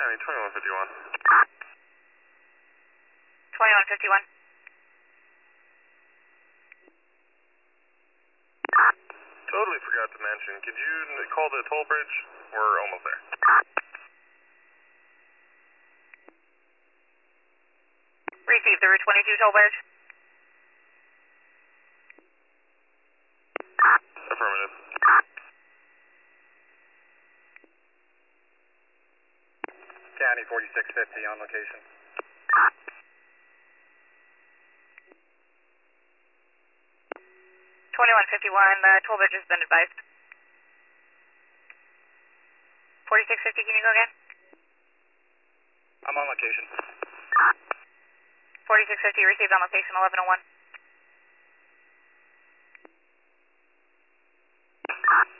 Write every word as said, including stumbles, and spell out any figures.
County, twenty-one fifty-one. twenty-one fifty-one. Totally forgot to mention, could you call the toll bridge? We're almost there. Receive the Route twenty-two toll bridge. Affirmative. County forty-six fifty on location. twenty-one fifty-one, the toll bridge has been advised. forty-six fifty, can you go again? I'm on location. forty-six fifty, received on location, eleven oh one.